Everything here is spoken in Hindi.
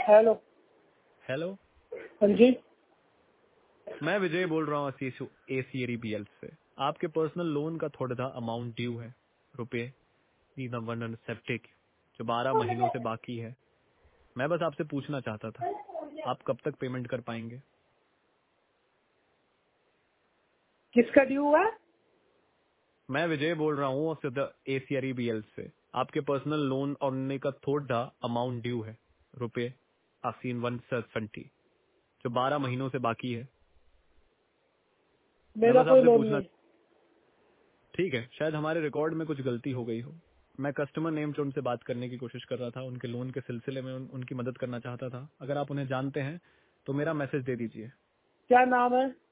हेलो। हेलो, हाँ जी। मैं विजय बोल रहा हूँ एसीएरी बीएल से। आपके पर्सनल लोन का थोड़ा सा अमाउंट ड्यू है, रुपए 370 जो 12 महीनों से बाकी है। मैं बस आपसे पूछना चाहता था, आप कब तक पेमेंट कर पाएंगे? किसका ड्यू हुआ? मैं विजय बोल रहा हूँ एसीएरी बीएल से। आपके पर्सनल लोन और का थोड़ा अमाउंट ड्यू है, रुपए 170 जो 12 महीनों से बाकी है। मैं मेरा बस कोई आपसे लोन पूछना, नहीं। ठीक है, शायद हमारे रिकॉर्ड में कुछ गलती हो गई हो। मैं कस्टमर नेम से उनसे बात करने की कोशिश कर रहा था, उनके लोन के सिलसिले में उनकी मदद करना चाहता था। अगर आप उन्हें जानते हैं तो मेरा मैसेज दे दीजिए। क्या नाम है?